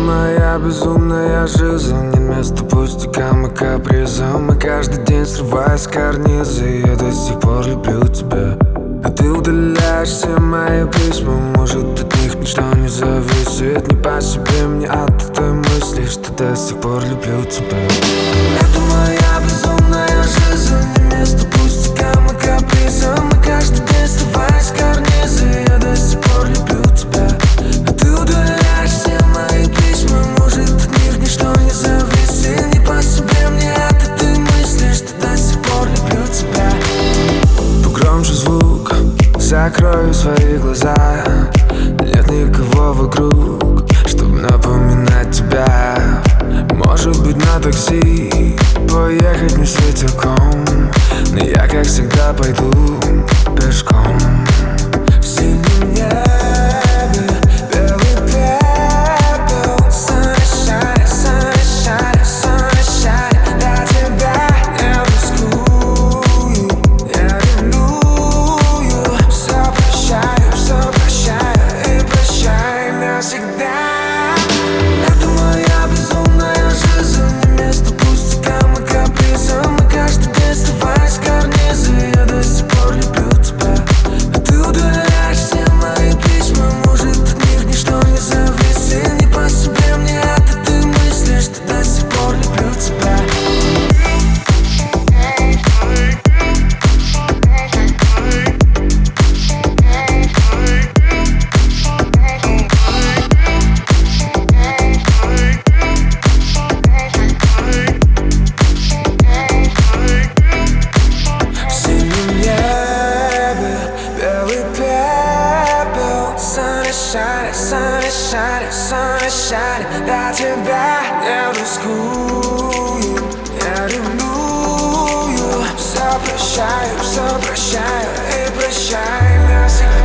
моя безумная жизнь, не место пустякам и капризам. И каждый день срываю с карниза, я до сих пор люблю тебя. А ты удаляешь все мои письма, может от них ничто не зависит. Не по себе мне от той мысли, что до сих пор люблю тебя. Это моя безумная жизнь, не место пустякам и капризам. И каждый день срываю с карниза, я до сих пор люблю тебя. А ты удаляешь все мои письма, может от них ничто не зависит. Не по себе мне от этой мысли, что до сих пор люблю тебя. Погромче звук, закрою свои глаза. Нет никого вокруг, чтобы напоминать тебя. Может быть на такси поехать не с ветерком, но я как всегда пойду пешком. В синем небе белый пепел, sunshine, sunshine, sunshine. Для тебя я рискую, я ревную. Все прощаю и прощай навсегда. Это моя безумная жизнь, не место пустякам и капризам. И каждый день срываю с карниза, я до сих пор люблю тебя. А ты удаляешь все мои письма, может от них ничто не зависит. Не по себе мне от этой мысли, что до сих пор люблю тебя. Sunshine, sunshine, sunshine. Для тебя я рискую, я ревную. Все прощаю и прощай навсегда.